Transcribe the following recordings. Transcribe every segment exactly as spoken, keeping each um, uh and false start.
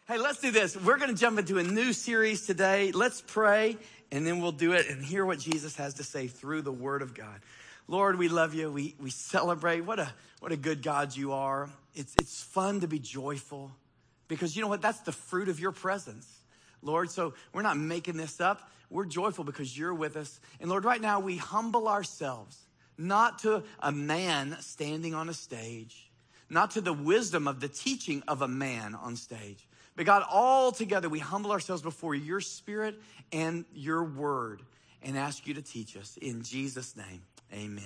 Hey, let's do this. We're going to jump into a new series today. Let's pray, and then we'll do it and hear what Jesus has to say through the Word of God. Lord, we love you. We we celebrate. What a what a good God you are. It's it's fun to be joyful because you know what? That's the fruit of your presence, Lord. So we're not making this up. We're joyful because you're with us. And Lord, right now we humble ourselves, not to a man standing on a stage, not to the wisdom of the teaching of a man on stage. But God, all together, we humble ourselves before your Spirit and your word and ask you to teach us. In Jesus' name, amen.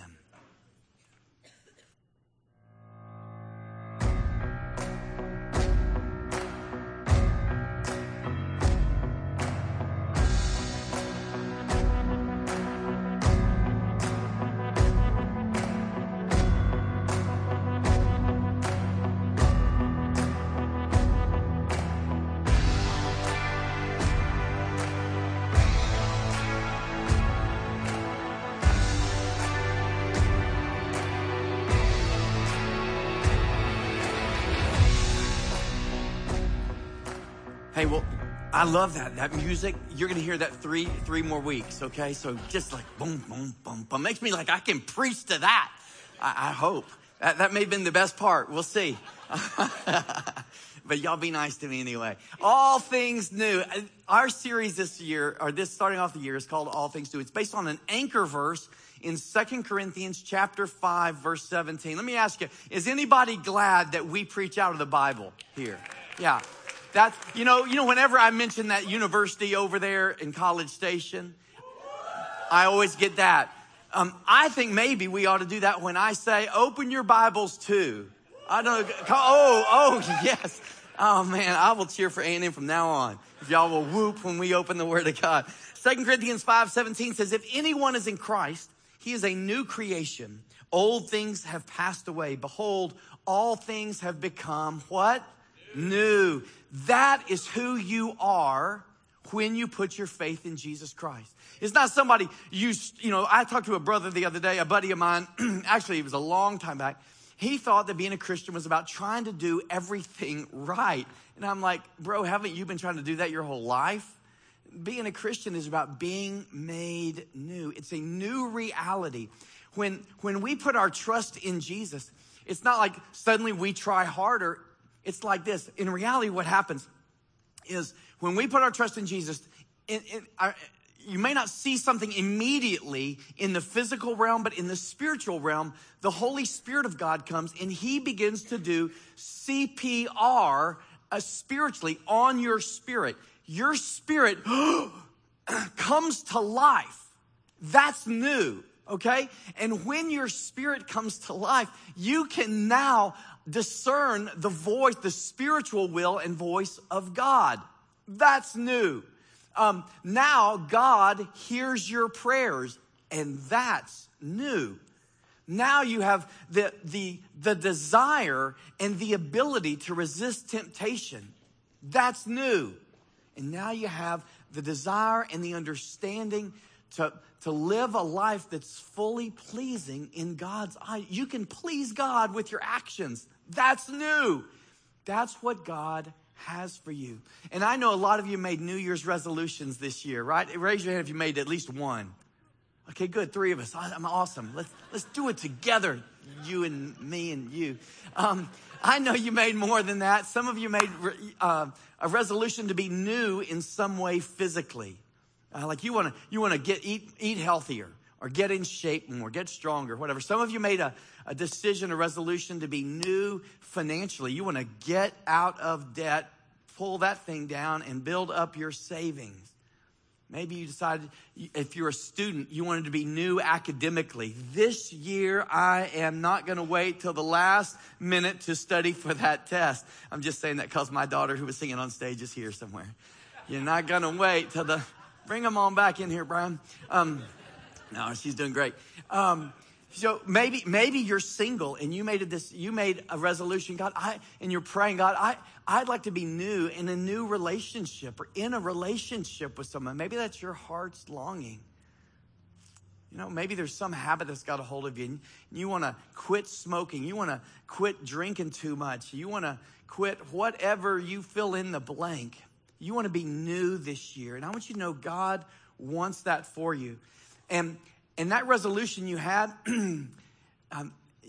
Hey, well, I love that. That music, you're going to hear that three three more weeks, okay? So just like boom, boom, boom, boom. Makes me like I can preach to that. I, I hope. That, that may have been the best part. We'll see. But y'all be nice to me anyway. All Things New. Our series this year, or this starting off the year, is called All Things New. It's based on an anchor verse in Second Corinthians chapter five, verse seventeen. Let me ask you, is anybody glad that we preach out of the Bible here? Yeah. That's, you know, you know, whenever I mention that university over there in College Station, I always get that. Um, I think maybe we ought to do that when I say, open your Bibles to. I don't know. Oh, oh, yes. Oh, man, I will cheer for A and M from now on. If y'all will whoop when we open the Word of God. Second Corinthians five seventeen says, if anyone is in Christ, he is a new creation. Old things have passed away. Behold, all things have become what? New. That is who you are when you put your faith in Jesus Christ. It's not somebody you, you know, I talked to a brother the other day, a buddy of mine, actually it was a long time back. He thought that being a Christian was about trying to do everything right. And I'm like, bro, haven't you been trying to do that your whole life? Being a Christian is about being made new. It's a new reality. When, when we put our trust in Jesus, it's not like suddenly we try harder. It's like this. In reality, what happens is when we put our trust in Jesus, in, in our, you may not see something immediately in the physical realm, but in the spiritual realm, the Holy Spirit of God comes and he begins to do C P R uh, spiritually on your spirit. Your spirit comes to life. That's new, okay? And when your spirit comes to life, you can now discern the voice, the spiritual will and voice of God. That's new. Um, now God hears your prayers, and that's new. Now you have the, the, the desire and the ability to resist temptation. That's new. And now you have the desire and the understanding to, to live a life that's fully pleasing in God's eyes. You can please God with your actions. That's new. That's what God has for you. And I know a lot of you made New Year's resolutions this year, right? Raise your hand if you made at least one. Okay, good. Three of us. I'm awesome. Let's let's do it together, you and me and you. Um, I know you made more than that. Some of you made uh, a resolution to be new in some way physically. Uh, like you want to you want to get eat eat healthier or get in shape more, get stronger, whatever. Some of you made a, a decision, a resolution to be new financially. You want to get out of debt, pull that thing down, and build up your savings. Maybe you decided, if you're a student, you wanted to be new academically. This year, I am not going to wait till the last minute to study for that test. I'm just saying that because my daughter, who was singing on stage, is here somewhere. You're not going to wait till the... Bring them on back in here, Brian. Um, no, she's doing great. Um, so maybe maybe you're single and you made a, this. You made a resolution, God. I and you're praying, God. I I'd like to be new in a new relationship or in a relationship with someone. Maybe that's your heart's longing. You know, maybe there's some habit that's got a hold of you, and you want to quit smoking. You want to quit drinking too much. You want to quit whatever you fill in the blank. You want to be new this year. And I want you to know God wants that for you. And, and that resolution you had, um,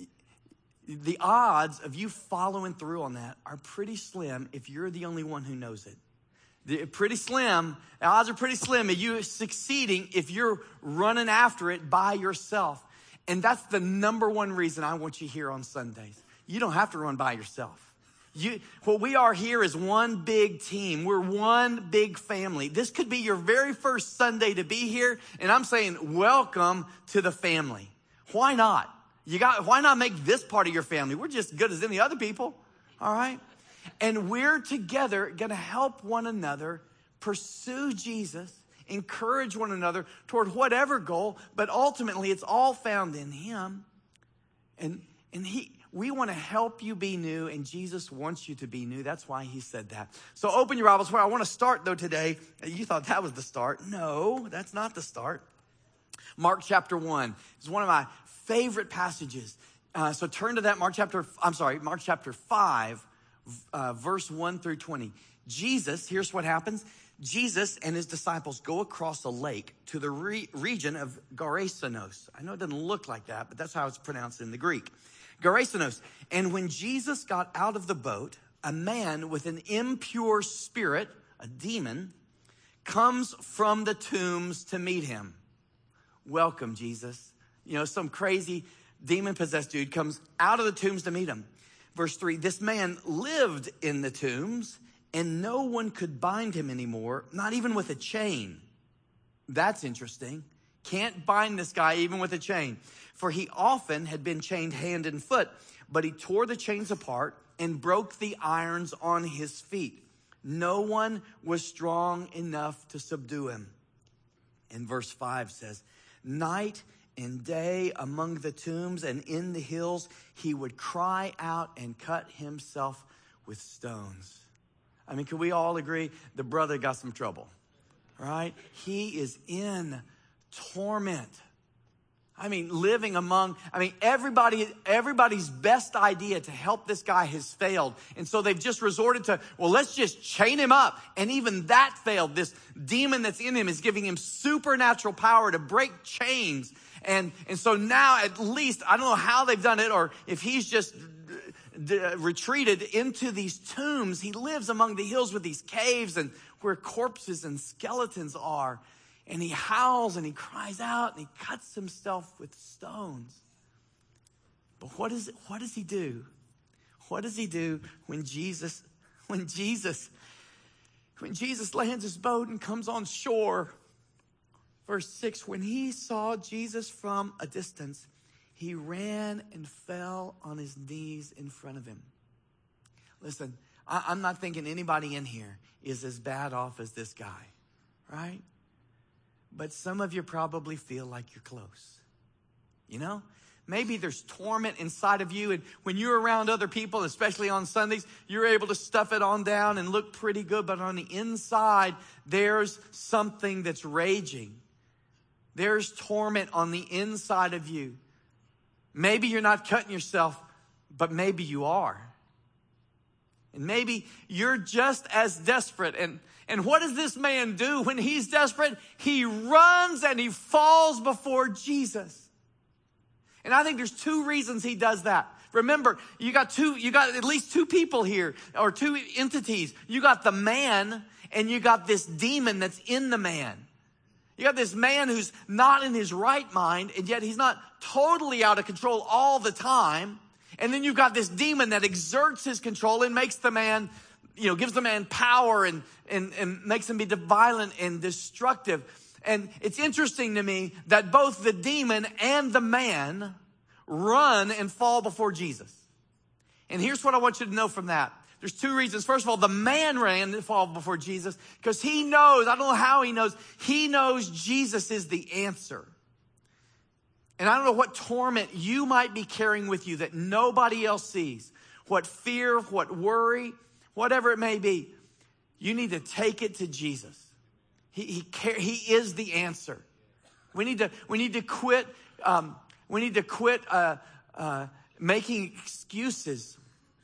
the odds of you following through on that are pretty slim if you're the only one who knows it. They're pretty slim. The odds are pretty slim of you succeeding if you're running after it by yourself. And that's the number one reason I want you here on Sundays. You don't have to run by yourself. You, what we are here is one big team. We're one big family. This could be your very first Sunday to be here. And I'm saying, welcome to the family. Why not? You got, why not make this part of your family? We're just as good as any other people. All right. And we're together going to help one another pursue Jesus, encourage one another toward whatever goal, but ultimately it's all found in him. And, and he, we want to help you be new, and Jesus wants you to be new. That's why he said that. So open your Bibles. Where I want to start though today, you thought that was the start. No, that's not the start. Mark chapter one is one of my favorite passages. Uh, so turn to that Mark chapter, I'm sorry, Mark chapter five, Uh, verse one through twenty. Jesus, here's what happens. Jesus and his disciples go across a lake to the re- region of Gerasenos. I know it doesn't look like that, but that's how it's pronounced in the Greek. Gerasenos. And when Jesus got out of the boat, a man with an impure spirit, a demon, comes from the tombs to meet him. Welcome, Jesus. You know, some crazy demon-possessed dude comes out of the tombs to meet him. Verse three, this man lived in the tombs and no one could bind him anymore, not even with a chain. That's interesting. Can't bind this guy even with a chain. For he often had been chained hand and foot, but he tore the chains apart and broke the irons on his feet. No one was strong enough to subdue him. And verse five says, night and day among the tombs and in the hills, he would cry out and cut himself with stones. I mean, can we all agree the brother got some trouble, right? He is in torment. I mean, living among, I mean, everybody, everybody's best idea to help this guy has failed. And so they've just resorted to, well, let's just chain him up. And even that failed. This demon that's in him is giving him supernatural power to break chains. And, and so now at least, I don't know how they've done it or if he's just d- retreated into these tombs. He lives among the hills with these caves and where corpses and skeletons are. And he howls and he cries out and he cuts himself with stones. But what is it, what does he do? What does he do when Jesus, when Jesus, when Jesus lands his boat and comes on shore? Verse six, when he saw Jesus from a distance, he ran and fell on his knees in front of him. Listen, I, I'm not thinking anybody in here is as bad off as this guy, right? But some of you probably feel like you're close. You know, maybe there's torment inside of you. And when you're around other people, especially on Sundays, you're able to stuff it on down and look pretty good. But on the inside, there's something that's raging. There's torment on the inside of you. Maybe you're not cutting yourself, but maybe you are. And maybe you're just as desperate. And, and what does this man do when he's desperate? He runs and he falls before Jesus. And I think there's two reasons he does that. Remember, you got two, you got at least two people here, or two entities. You got the man and you got this demon that's in the man. You got this man who's not in his right mind, and yet he's not totally out of control all the time. And then you've got this demon that exerts his control and makes the man, you know, gives the man power and, and, and makes him be violent and destructive. And it's interesting to me that both the demon and the man run and fall before Jesus. And here's what I want you to know from that. There's two reasons. First of all, the man ran and fall before Jesus because he knows, I don't know how he knows, he knows Jesus is the answer. And I don't know what torment you might be carrying with you that nobody else sees. What fear, what worry, whatever it may be. You need to take it to Jesus. He, he, he is the answer. We need to, we need to quit, um, we need to quit uh, uh, making excuses.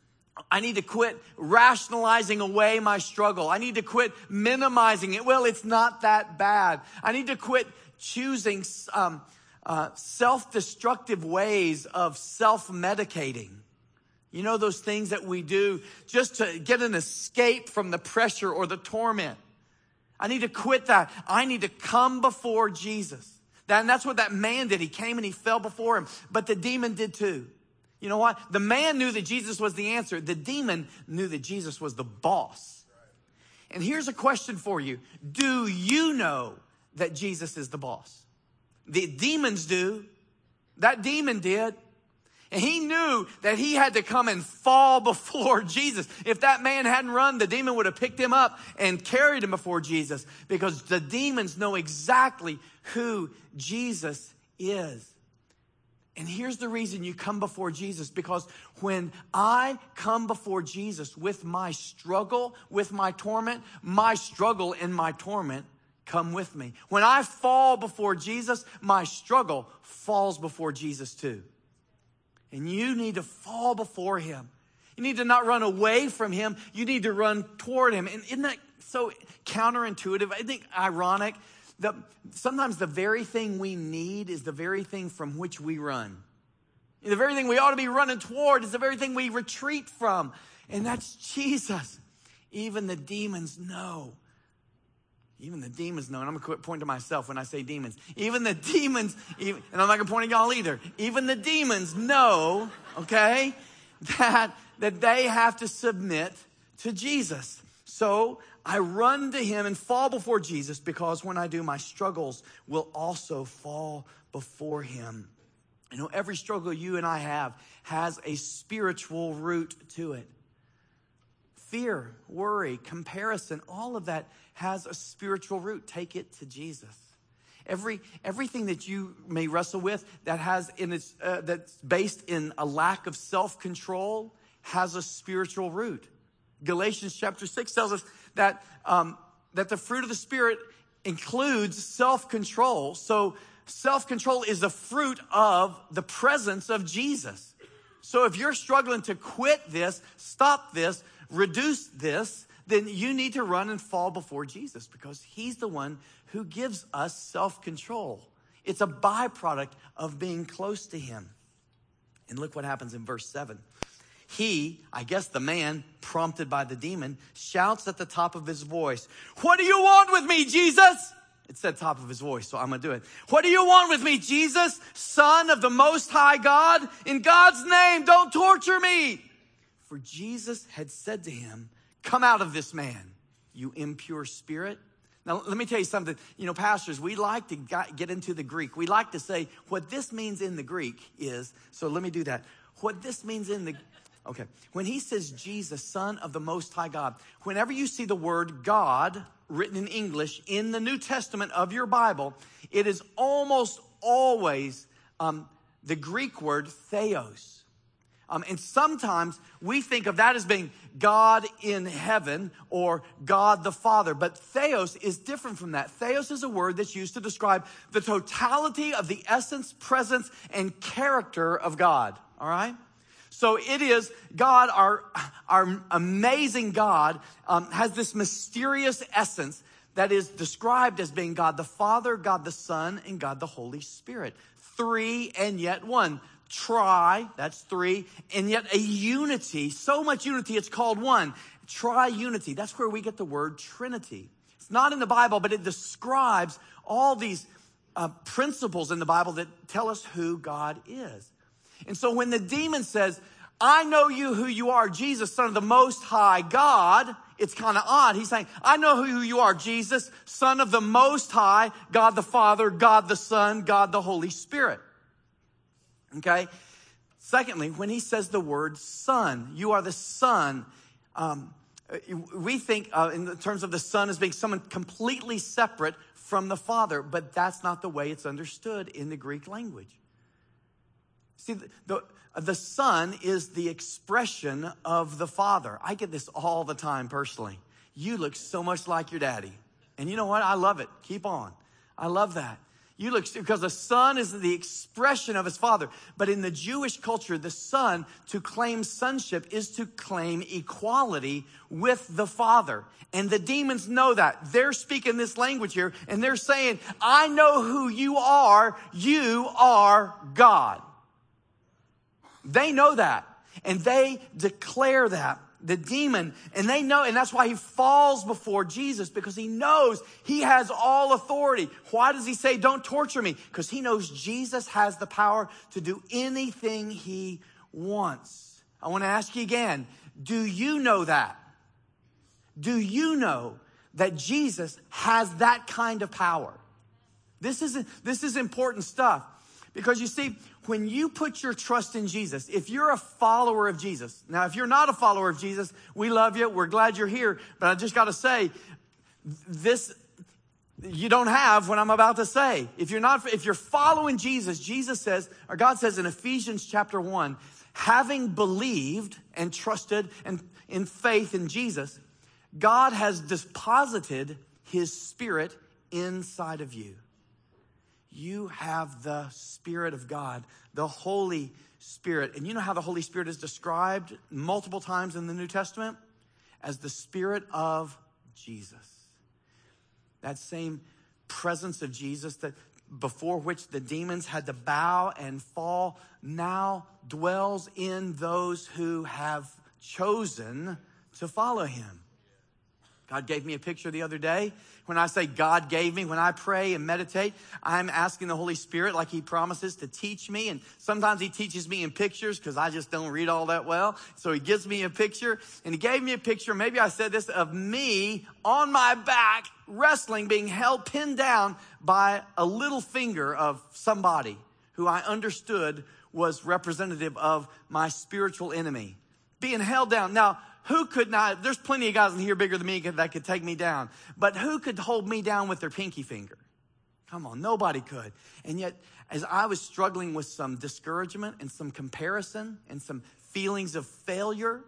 I need to quit rationalizing away my struggle. I need to quit minimizing it. Well, it's not that bad. I need to quit choosing um, uh, self-destructive ways of self-medicating. You know, those things that we do just to get an escape from the pressure or the torment. I need to quit that. I need to come before Jesus. That, and that's what that man did. He came and he fell before him. But the demon did too. You know what? The man knew that Jesus was the answer. The demon knew that Jesus was the boss. And here's a question for you. Do you know that Jesus is the boss? The demons do. That demon did. And he knew that he had to come and fall before Jesus. If that man hadn't run, the demon would have picked him up and carried him before Jesus, because the demons know exactly who Jesus is. And here's the reason you come before Jesus, because when I come before Jesus with my struggle, with my torment, my struggle and my torment come with me. When I fall before Jesus, my struggle falls before Jesus too. And you need to fall before him. You need to not run away from him. You need to run toward him. And isn't that so counterintuitive? I think ironic that sometimes the very thing we need is the very thing from which we run. The very thing we ought to be running toward is the very thing we retreat from. And that's Jesus. Even the demons know. Even the demons know, and I'm going to quit pointing to myself when I say demons. Even the demons, even, and I'm not going to point at y'all either. Even the demons know, okay, that, that they have to submit to Jesus. So I run to him and fall before Jesus, because when I do, my struggles will also fall before him. You know, every struggle you and I have has a spiritual root to it. Fear, worry, comparison, all of that has a spiritual root. Take it to Jesus. Every everything that you may wrestle with that has in its uh, that's based in a lack of self-control has a spiritual root. Galatians chapter six tells us that um, that the fruit of the Spirit includes self-control. So self-control is the fruit of the presence of Jesus. So if you're struggling to quit this, stop this, reduce this, then you need to run and fall before Jesus, because he's the one who gives us self-control. It's a byproduct of being close to him. And look what happens in verse seven. He, I guess the man, prompted by the demon, shouts at the top of his voice, "What do you want with me, Jesus?" It's at the top of his voice, so I'm going to do it. "What do you want with me, Jesus, Son of the Most High God? In God's name, don't torture me." For Jesus had said to him, "Come out of this man, you impure spirit." Now, let me tell you something. You know, pastors, we like to get into the Greek. We like to say what this means in the Greek is, so let me do that. What this means in the, okay. When he says Jesus, Son of the Most High God, whenever you see the word God written in English in the New Testament of your Bible, it is almost always um, the Greek word theos. Um, and sometimes we think of that as being God in heaven or God the Father. But theos is different from that. Theos is a word that's used to describe the totality of the essence, presence, and character of God. All right? So it is God, our, our amazing God, um, has this mysterious essence that is described as being God the Father, God the Son, and God the Holy Spirit. Three and yet one. Tri, that's three, and yet a unity, so much unity, it's called one. Tri-unity, that's where we get the word Trinity. It's not in the Bible, but it describes all these uh, principles in the Bible that tell us who God is. And so when the demon says, "I know you who you are, Jesus, Son of the Most High God," it's kind of odd. He's saying, "I know who you are, Jesus, Son of the Most High, God the Father, God the Son, God the Holy Spirit." Okay. Secondly, when he says the word son, you are the son. Um, we think uh, in terms of the son as being someone completely separate from the Father, but that's not the way it's understood in the Greek language. See, the, the, the son is the expression of the Father. I get this all the time personally. "You look so much like your daddy." And you know what? I love it. Keep on. I love that. You look, because the son is the expression of his father. But in the Jewish culture, the son, to claim sonship is to claim equality with the father. And the demons know that. They're speaking this language here, and they're saying, I know who you are. You are God. They know that. And they declare that. The demon, and they know, and that's why he falls before Jesus, because he knows he has all authority. Why does he say, don't torture me? Because he knows Jesus has the power to do anything he wants. I want to ask you again, do you know that? Do you know that Jesus has that kind of power? This is, this is important stuff. Because you see, when you put your trust in Jesus, if you're a follower of Jesus, now if you're not a follower of Jesus, we love you, we're glad you're here, but I just got to say, this, you don't have what I'm about to say. If you're not, if you're following Jesus, Jesus says, or God says in Ephesians chapter one, having believed and trusted and in faith in Jesus, God has deposited his Spirit inside of you. You have the Spirit of God, the Holy Spirit. And you know how the Holy Spirit is described multiple times in the New Testament? As the Spirit of Jesus. That same presence of Jesus that before which the demons had to bow and fall now dwells in those who have chosen to follow him. God gave me a picture the other day. When I say God gave me, when I pray and meditate, I'm asking the Holy Spirit, like he promises, to teach me. And sometimes he teaches me in pictures because I just don't read all that well. So he gives me a picture, and he gave me a picture, maybe I said this, of me on my back, wrestling, being held, pinned down by a little finger of somebody who I understood was representative of my spiritual enemy. Being held down. Now, who could not, there's plenty of guys in here bigger than me that could take me down. But who could hold me down with their pinky finger? Come on, nobody could. And yet, as I was struggling with some discouragement and some comparison and some feelings of failure,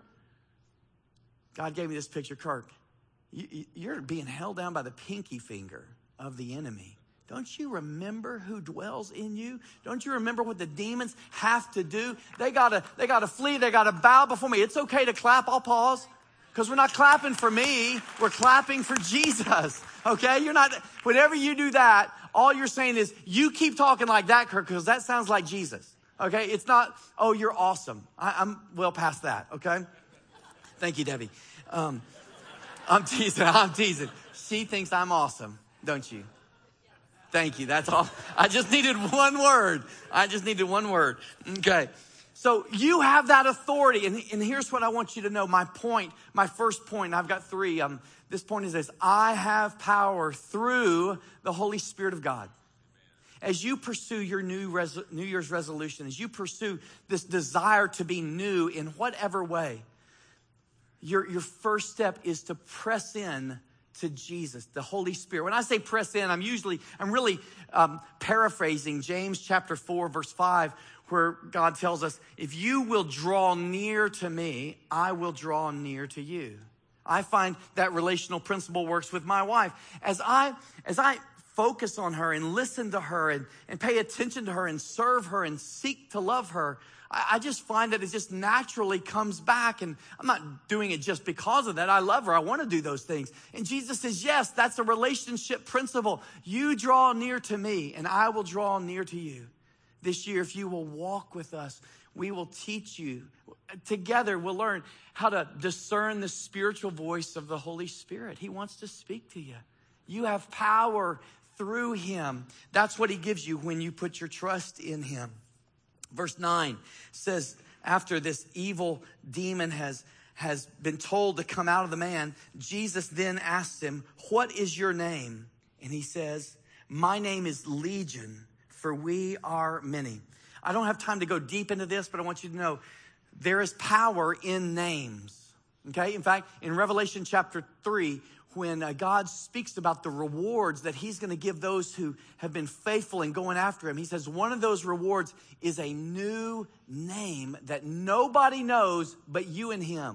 God gave me this picture. Kirk, you, you're being held down by the pinky finger of the enemy. Don't you remember who dwells in you? Don't you remember what the demons have to do? They gotta, they gotta flee. They gotta bow before me. It's okay to clap. I'll pause. Because we're not clapping for me. We're clapping for Jesus. Okay? You're not, whenever you do that, all you're saying is, you keep talking like that, Kirk, because that sounds like Jesus. Okay? It's not, oh, you're awesome. I, I'm well past that. Okay? Thank you, Debbie. Um, I'm teasing. I'm teasing. She thinks I'm awesome, don't you? Thank you. That's all. I just needed one word. I just needed one word. Okay. So you have that authority. And, and here's what I want you to know. My point, my first point, I've got three. Um, this point is this. I have power through the Holy Spirit of God. As you pursue your new res- New Year's resolution, as you pursue this desire to be new in whatever way, your, your first step is to press in to Jesus, the Holy Spirit. When I say press in, I'm usually, I'm really um, paraphrasing James chapter four, verse five, where God tells us, if you will draw near to me, I will draw near to you. I find that relational principle works with my wife. As I, as I focus on her and listen to her and, and pay attention to her and serve her and seek to love her, I just find that it just naturally comes back, and I'm not doing it just because of that. I love her. I want to do those things. And Jesus says, yes, that's a relationship principle. You draw near to me, and I will draw near to you. This year, if you will walk with us, we will teach you. Together, we'll learn how to discern the spiritual voice of the Holy Spirit. He wants to speak to you. You have power through him. That's what he gives you when you put your trust in him. Verse nine says, after this evil demon has, has been told to come out of the man, Jesus then asks him, what is your name? And he says, my name is Legion, for we are many. I don't have time to go deep into this, but I want you to know there is power in names. Okay? In fact, in Revelation chapter three, when uh, God speaks about the rewards that he's going to give those who have been faithful in going after him, he says one of those rewards is a new name that nobody knows but you and him.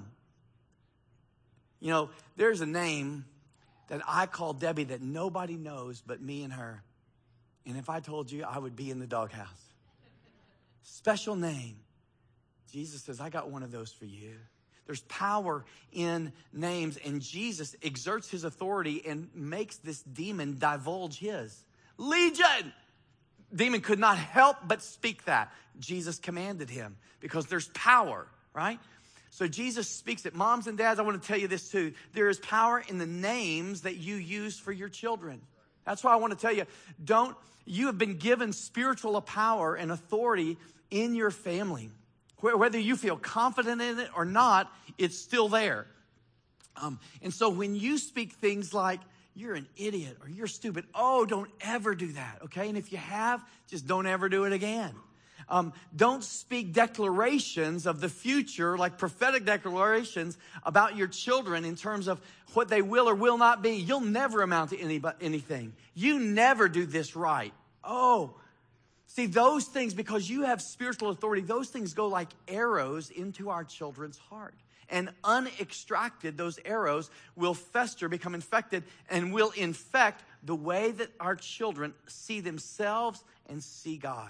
You know, there's a name that I call Debbie that nobody knows but me and her. And if I told you, I would be in the doghouse. Special name. Jesus says, I got one of those for you. There's power in names, and Jesus exerts his authority and makes this demon divulge his. Legion! Demon could not help but speak that. Jesus commanded him because there's power, right? So Jesus speaks it. Moms and dads, I want to tell you this too. There is power in the names that you use for your children. That's why I want to tell you, don't, you have been given spiritual power and authority in your family. Whether you feel confident in it or not, it's still there. Um, and so when you speak things like, you're an idiot or you're stupid, oh, don't ever do that, okay? And if you have, just don't ever do it again. Um, don't speak declarations of the future, like prophetic declarations about your children in terms of what they will or will not be. You'll never amount to any, anything. You never do this right. Oh, see, those things, because you have spiritual authority, those things go like arrows into our children's heart. And unextracted, those arrows will fester, become infected, and will infect the way that our children see themselves and see God.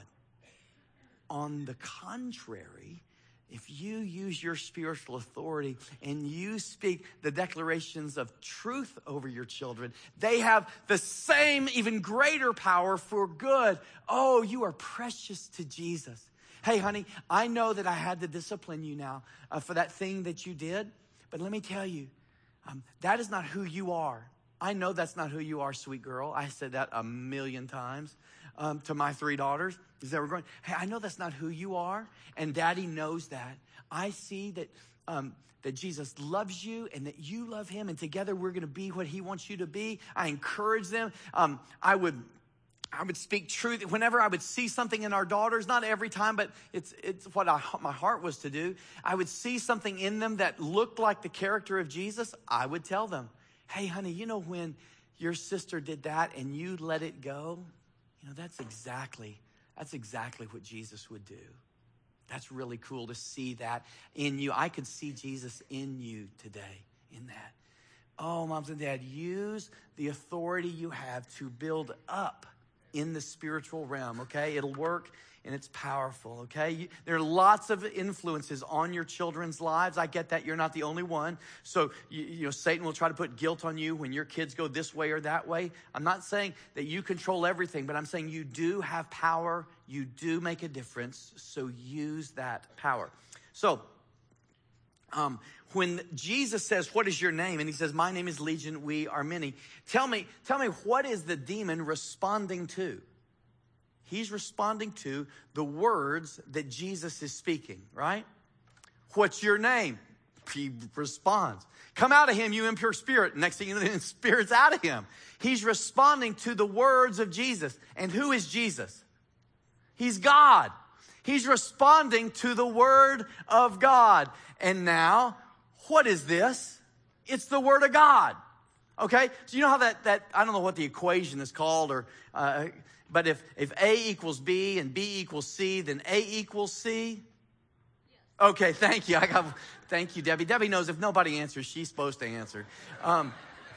On the contrary, if you use your spiritual authority and you speak the declarations of truth over your children, they have the same, even greater power for good. Oh, you are precious to Jesus. Hey, honey, I know that I had to discipline you now uh, for that thing that you did. But let me tell you, um, that is not who you are. I know that's not who you are, sweet girl. I said that a million times um, to my three daughters. Is that we're going, hey, I know that's not who you are. And daddy knows that. I see that um, that Jesus loves you and that you love him. And together we're going to be what he wants you to be. I encourage them. Um, I would... I would speak truth whenever I would see something in our daughters, not every time, but it's it's what I, my heart was to do. I would see something in them that looked like the character of Jesus. I would tell them, hey, honey, you know when your sister did that and you let it go? You know, that's exactly, that's exactly what Jesus would do. That's really cool to see that in you. I could see Jesus in you today in that. Oh, moms and dad, use the authority you have to build up in the spiritual realm, okay? It'll work and it's powerful, okay? You, there are lots of influences on your children's lives. I get that. You're not the only one. So, you, you know, Satan will try to put guilt on you when your kids go this way or that way. I'm not saying that you control everything, but I'm saying you do have power. You do make a difference. So use that power. So, um, when Jesus says, what is your name? And he says, my name is Legion, we are many. Tell me, tell me, what is the demon responding to? He's responding to the words that Jesus is speaking, right? What's your name? He responds. Come out of him, you impure spirit. Next thing you know, the spirit's out of him. He's responding to the words of Jesus. And who is Jesus? He's God. He's responding to the word of God. And now, what is this? It's the word of God. Okay? So you know how that, that I don't know what the equation is called, or uh, but if, if A equals B and B equals C, then A equals C? Yes. Okay, thank you. I got, thank you, Debbie. Debbie knows if nobody answers, she's supposed to answer. Um,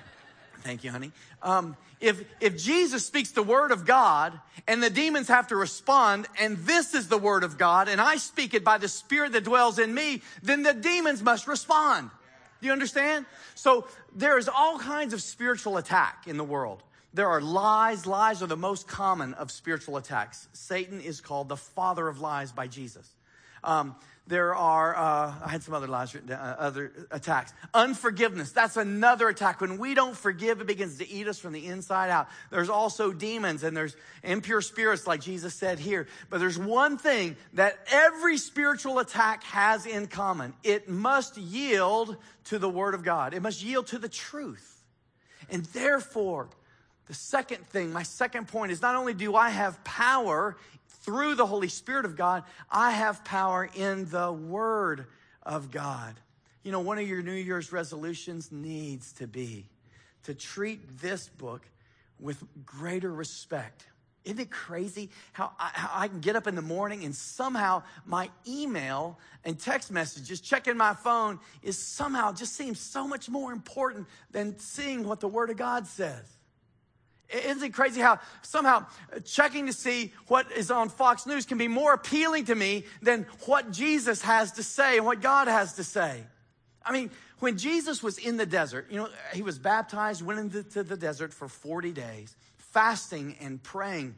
thank you, honey. Um, if, if Jesus speaks the word of God and the demons have to respond, and this is the word of God, and I speak it by the spirit that dwells in me, then the demons must respond. Do you understand? So there is all kinds of spiritual attack in the world. There are lies. Lies are the most common of spiritual attacks. Satan is called the father of lies by Jesus. Um, there are, uh, I had some other lies, uh, other attacks. Unforgiveness, that's another attack. When we don't forgive, it begins to eat us from the inside out. There's also demons and there's impure spirits, like Jesus said here. But there's one thing that every spiritual attack has in common. It must yield to the word of God. It must yield to the truth. And therefore, the second thing, my second point is, not only do I have power through the Holy Spirit of God, I have power in the Word of God. You know, one of your New Year's resolutions needs to be to treat this book with greater respect. Isn't it crazy how I, how I can get up in the morning and somehow my email and text messages, checking my phone, is somehow just seems so much more important than seeing what the Word of God says. Isn't it crazy how somehow checking to see what is on Fox News can be more appealing to me than what Jesus has to say and what God has to say? I mean, when Jesus was in the desert, you know, he was baptized, went into the desert for forty days, fasting and praying.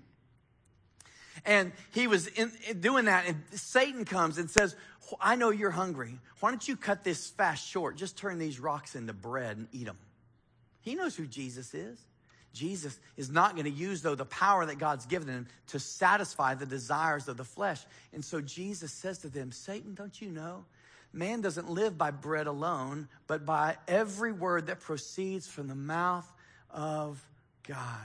And he was in, in doing that, and Satan comes and says, I know you're hungry. Why don't you cut this fast short? Just turn these rocks into bread and eat them. He knows who Jesus is. Jesus is not going to use, though, the power that God's given him to satisfy the desires of the flesh. And so Jesus says to them, Satan, don't you know? Man doesn't live by bread alone, but by every word that proceeds from the mouth of God.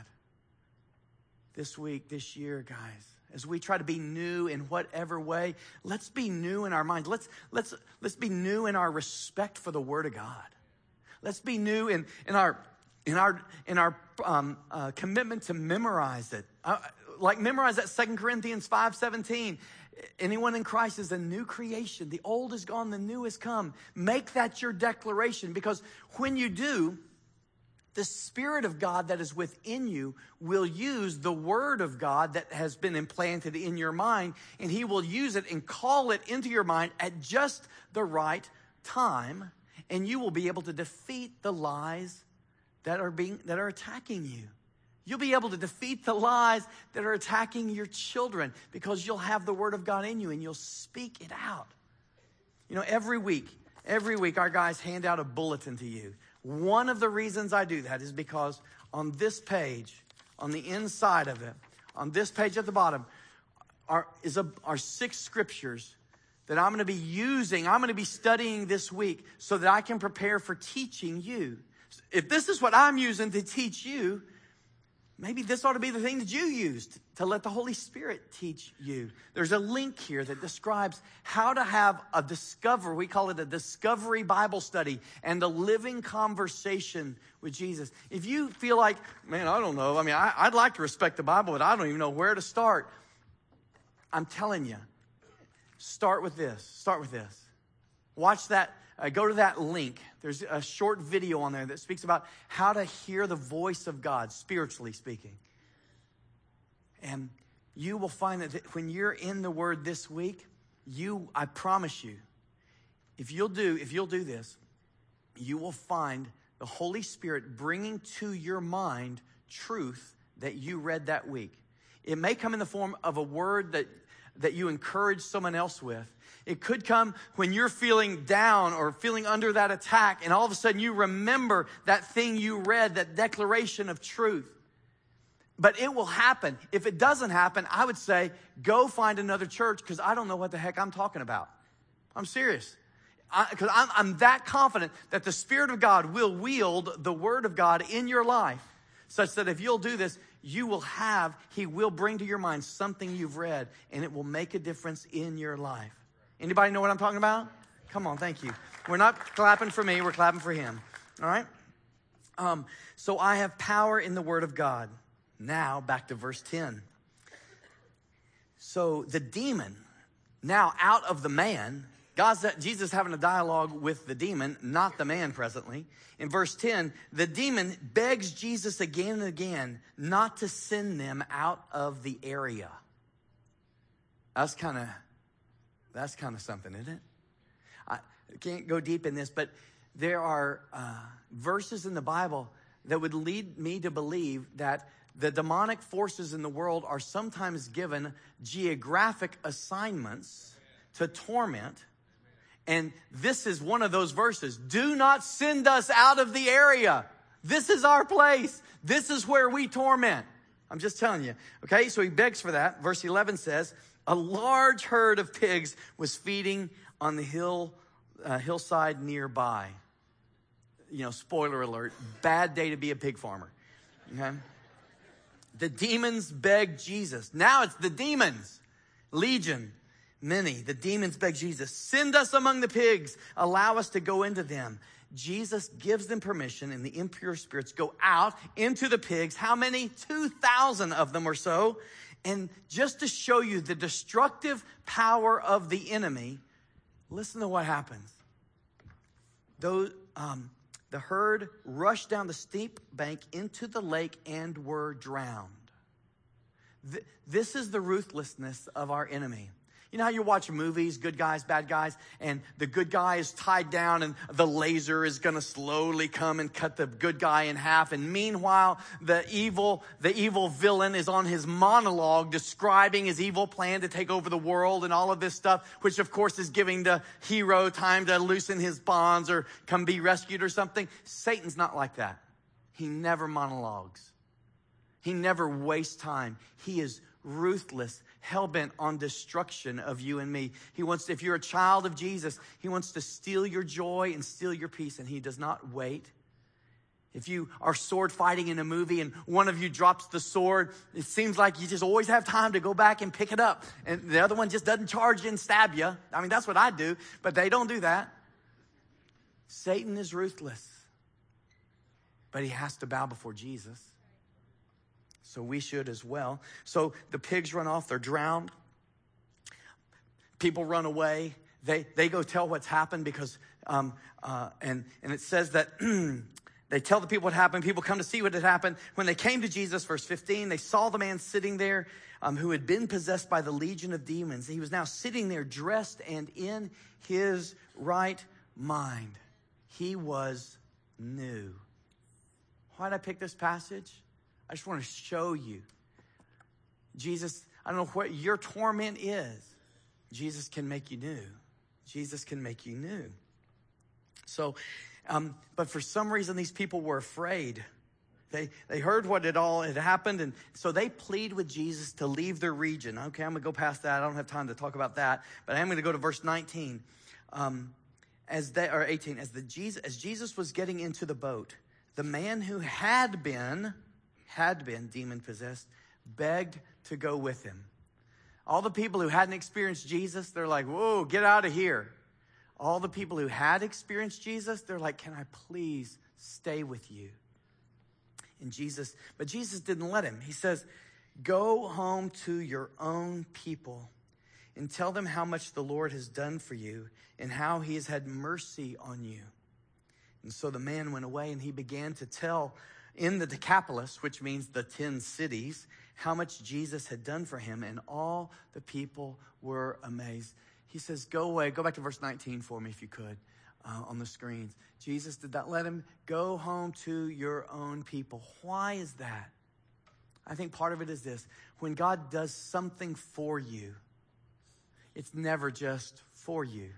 This week, this year, guys, as we try to be new in whatever way, let's be new in our minds. Let's, let's, let's be new in our respect for the Word of God. Let's be new in, in our in our in our um, uh, commitment to memorize it. Uh, like memorize that Second Corinthians five seventeen. Anyone in Christ is a new creation. The old is gone, the new has come. Make that your declaration, because when you do, the Spirit of God that is within you will use the Word of God that has been implanted in your mind, and He will use it and call it into your mind at just the right time, and you will be able to defeat the lies that are being that are attacking you. You'll be able to defeat the lies that are attacking your children because you'll have the Word of God in you and you'll speak it out. You know, every week, every week our guys hand out a bulletin to you. One of the reasons I do that is because on this page, on the inside of it, on this page at the bottom, are, is a, are six scriptures that I'm going to be using, I'm going to be studying this week so that I can prepare for teaching you. If this is what I'm using to teach you, maybe this ought to be the thing that you used to let the Holy Spirit teach you. There's a link here that describes how to have a discover, we call it a discovery Bible study, and a living conversation with Jesus. If you feel like, man, I don't know. I mean, I, I'd like to respect the Bible, but I don't even know where to start. I'm telling you, start with this. Start with this. Watch that. Uh, go to that link. There's a short video on there that speaks about how to hear the voice of God, spiritually speaking. And you will find that when you're in the Word this week, you, I promise you, if you'll do, if you'll do this, you will find the Holy Spirit bringing to your mind truth that you read that week. It may come in the form of a word that, that you encourage someone else with. It could come when you're feeling down or feeling under that attack, and all of a sudden you remember that thing you read, that declaration of truth. But it will happen. If it doesn't happen, I would say, go find another church, because I don't know what the heck I'm talking about. I'm serious. Because I'm, I'm that confident that the Spirit of God will wield the Word of God in your life, such that if you'll do this, you will have, He will bring to your mind something you've read, and it will make a difference in your life. Anybody know what I'm talking about? Come on, thank you. We're not clapping for me, we're clapping for Him. All right? Um, so I have power in the Word of God. Now, back to verse ten. So the demon, now out of the man, God's, Jesus having a dialogue with the demon, not the man presently. In verse ten, the demon begs Jesus again and again not to send them out of the area. That's kind of, that's kind of something, isn't it? I can't go deep in this, but there are uh, verses in the Bible that would lead me to believe that the demonic forces in the world are sometimes given geographic assignments to torment. And this is one of those verses. Do not send us out of the area. This is our place. This is where we torment. I'm just telling you. Okay, so he begs for that. Verse eleven says, a large herd of pigs was feeding on the hill uh, hillside nearby. You know, spoiler alert, bad day to be a pig farmer. Okay? The demons begged Jesus. Now it's the demons. Legion. Many. The demons beg Jesus, send us among the pigs. Allow us to go into them. Jesus gives them permission, and the impure spirits go out into the pigs. How many? two thousand of them or so. And just to show you the destructive power of the enemy, listen to what happens. Those, um, The herd rushed down the steep bank into the lake and were drowned. Th- this is the ruthlessness of our enemy. You know how you watch movies, good guys, bad guys, and the good guy is tied down and the laser is going to slowly come and cut the good guy in half. And meanwhile, the evil, the evil villain is on his monologue describing his evil plan to take over the world and all of this stuff, which of course is giving the hero time to loosen his bonds or come be rescued or something. Satan's not like that. He never monologues. He never wastes time. He is ruthless, hell-bent on destruction of you and me. He wants to, if you're a child of Jesus, he wants to steal your joy and steal your peace, and he does not wait. If you are sword fighting in a movie and one of you drops the sword, it seems like you just always have time to go back and pick it up, and the other one just doesn't charge you and stab you. I mean, that's what I do, but they don't do that. Satan is ruthless, but he has to bow before Jesus. So we should as well. So the pigs run off. They're drowned. People run away. They they go tell what's happened because, um, uh, and, and it says that they tell the people what happened. People come to see what had happened. When they came to Jesus, verse fifteen, they saw the man sitting there um, who had been possessed by the legion of demons. He was now sitting there dressed and in his right mind. He was new. Why did I pick this passage? I just want to show you. Jesus, I don't know what your torment is. Jesus can make you new. Jesus can make you new. So, um, but for some reason, these people were afraid. They they heard what had all had happened, and so they plead with Jesus to leave their region. Okay, I'm going to go past that. I don't have time to talk about that, but I am going to go to verse nineteen. Um, as they, or eighteen, as the Jesus, as Jesus was getting into the boat, the man who had been had been demon-possessed, begged to go with him. All the people who hadn't experienced Jesus, they're like, whoa, get out of here. All the people who had experienced Jesus, they're like, can I please stay with you? And Jesus, but Jesus didn't let him. He says, go home to your own people and tell them how much the Lord has done for you and how he has had mercy on you. And so the man went away and he began to tell in the Decapolis, which means the ten cities, how much Jesus had done for him, and all the people were amazed. He says, go away. Go back to verse nineteen for me if you could, uh, on the screens. Jesus did not let him go home to your own people. Why is that? I think part of it is this. When God does something for you, it's never just for you.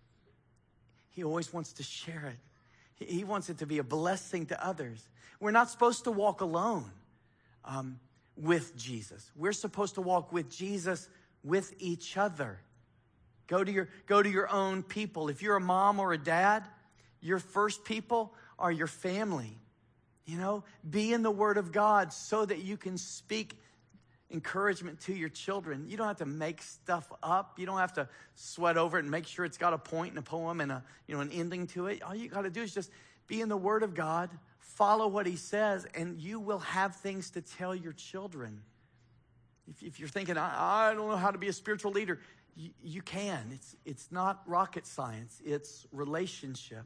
He always wants to share it. He wants it to be a blessing to others. We're not supposed to walk alone um, with Jesus. We're supposed to walk with Jesus with each other. Go to your, go to your own people. If you're a mom or a dad, your first people are your family. You know, be in the Word of God so that you can speak encouragement to your children. You don't have to make stuff up. You don't have to sweat over it and make sure it's got a point and a poem and a, you know, an ending to it. All you got to do is just be in the Word of God, follow what he says, and you will have things to tell your children. If, if you're thinking, I, I don't know how to be a spiritual leader, you, you can. It's, it's not rocket science. It's relationship.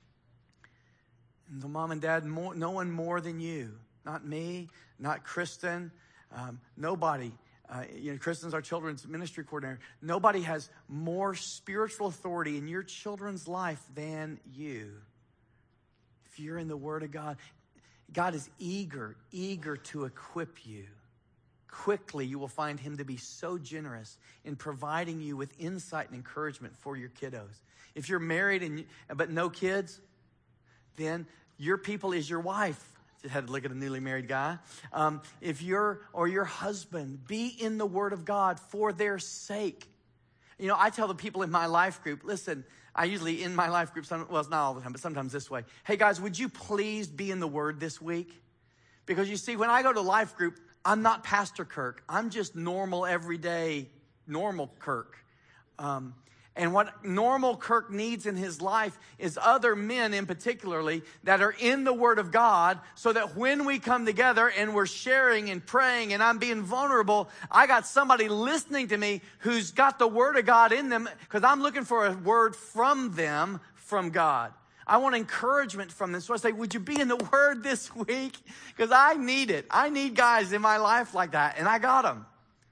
And the mom and dad, more, no one more than you. Not me, not Kristen, um, nobody. Uh, you know, Kristen's our children's ministry coordinator. Nobody has more spiritual authority in your children's life than you. If you're in the Word of God, God is eager, eager to equip you. Quickly, you will find him to be so generous in providing you with insight and encouragement for your kiddos. If you're married and but no kids, then your people is your wife. Just had to look at a newly married guy. Um, if you're, or your husband, be in the Word of God for their sake. You know, I tell the people in my life group, listen, I usually in my life group, some, well, it's not all the time, but sometimes this way. Hey guys, would you please be in the Word this week? Because you see, when I go to life group, I'm not Pastor Kirk. I'm just normal, everyday, normal Kirk. Um, and what normal Kirk needs in his life is other men in particularly that are in the Word of God, so that when we come together and we're sharing and praying and I'm being vulnerable, I got somebody listening to me who's got the Word of God in them, because I'm looking for a word from them, from God. I want encouragement from them. So I say, would you be in the Word this week? Because I need it. I need guys in my life like that, and I got them.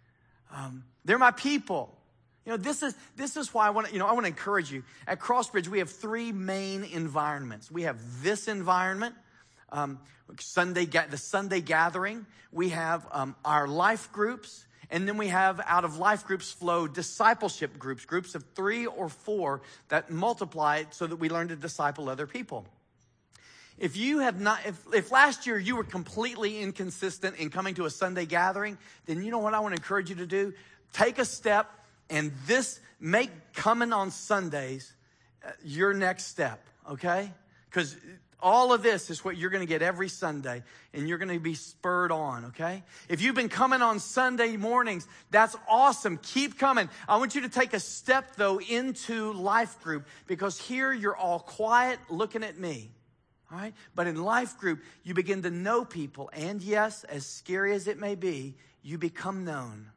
Um, they're my people. You know, this is this is why I want to, you know, I want to encourage you. At Crossbridge, we have three main environments. We have this environment, um, Sunday the Sunday gathering. We have um, our life groups, and then we have out of life groups flow discipleship groups, groups of three or four that multiply so that we learn to disciple other people. If you have not, if, if last year you were completely inconsistent in coming to a Sunday gathering, then you know what I want to encourage you to do? Take a step. And this, make coming on Sundays uh, your next step, okay? Because all of this is what you're going to get every Sunday, and you're going to be spurred on, okay? If you've been coming on Sunday mornings, that's awesome. Keep coming. I want you to take a step, though, into life group, because here you're all quiet looking at me, all right? But in life group, you begin to know people, and yes, as scary as it may be, you become known.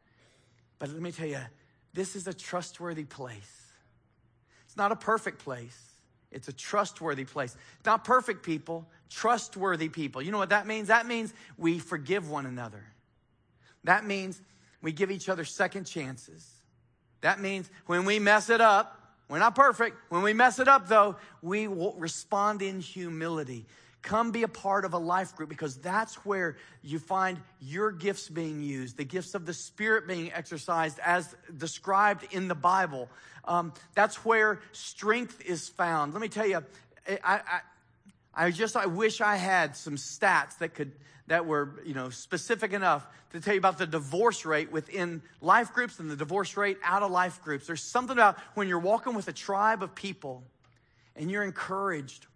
But let me tell you, this is a trustworthy place. It's not a perfect place. It's a trustworthy place. Not perfect people, trustworthy people. You know what that means? That means we forgive one another. That means we give each other second chances. That means when we mess it up, we're not perfect. When we mess it up, though, we will respond in humility. Come be a part of a life group, because that's where you find your gifts being used, the gifts of the Spirit being exercised as described in the Bible. Um, that's where strength is found. Let me tell you, I, I, I just I wish I had some stats that could that were you know specific enough to tell you about the divorce rate within life groups and the divorce rate out of life groups. There's something about when you're walking with a tribe of people and you're encouraged.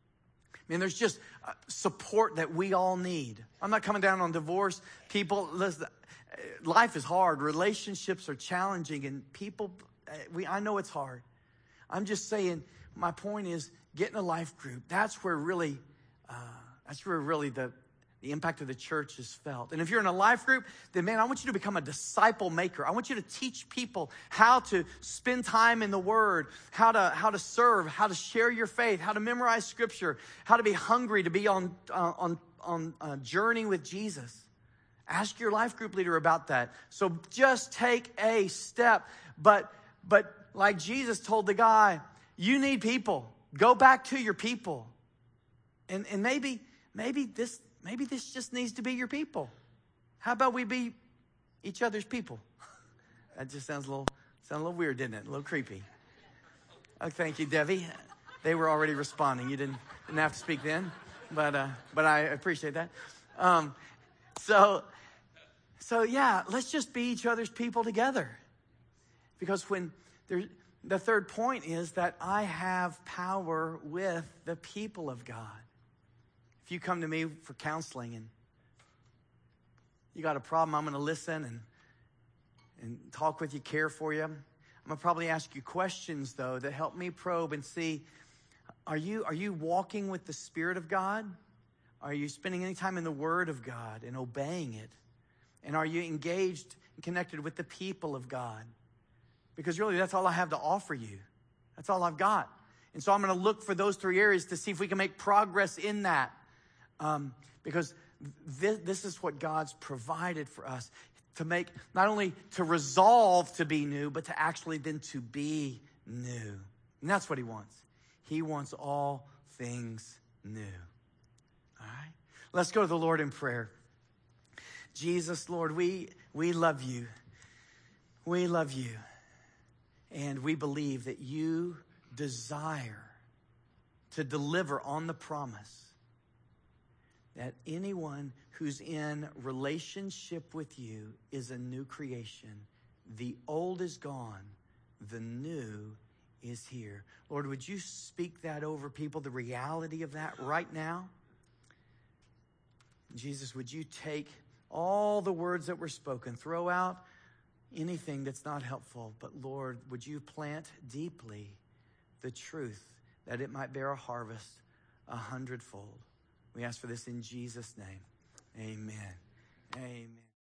I mean, there's just support that we all need. I'm not coming down on divorce. People, listen, life is hard. Relationships are challenging, and people, we I know it's hard. I'm just saying, my point is, get in a life group. That's where really, uh, that's where really the, the impact of the church is felt. And if you're in a life group, then man, I want you to become a disciple maker. I want you to teach people how to spend time in the Word, how to how to serve, how to share your faith, how to memorize Scripture, how to be hungry to be on uh, on on a journey with Jesus. Ask your life group leader about that. So just take a step. But but like Jesus told the guy, you need people. Go back to your people. And and maybe maybe this. Maybe this just needs to be your people. How about we be each other's people? That just sounds a little, sounds a little weird, didn't it? A little creepy. Oh, thank you, Debbie. They were already responding. You didn't didn't have to speak then, but uh, but I appreciate that. Um, so so yeah, let's just be each other's people together. Because when there, the third point is that I have power with the people of God. If you come to me for counseling and you got a problem, I'm going to listen and and talk with you, care for you. I'm going to probably ask you questions, though, that help me probe and see, are you are you walking with the Spirit of God? Are you spending any time in the Word of God and obeying it? And are you engaged and connected with the people of God? Because really, that's all I have to offer you. That's all I've got. And so I'm going to look for those three areas to see if we can make progress in that. Um, because this, this is what God's provided for us, to make, not only to resolve to be new, but to actually then to be new. And that's what he wants. He wants all things new. All right? Let's go to the Lord in prayer. Jesus, Lord, we, we love you. We love you. And we believe that you desire to deliver on the promise that anyone who's in relationship with you is a new creation. The old is gone. The new is here. Lord, would you speak that over people, the reality of that right now? Jesus, would you take all the words that were spoken, throw out anything that's not helpful, but Lord, would you plant deeply the truth that it might bear a harvest a hundredfold? We ask for this in Jesus' name. Amen. Amen.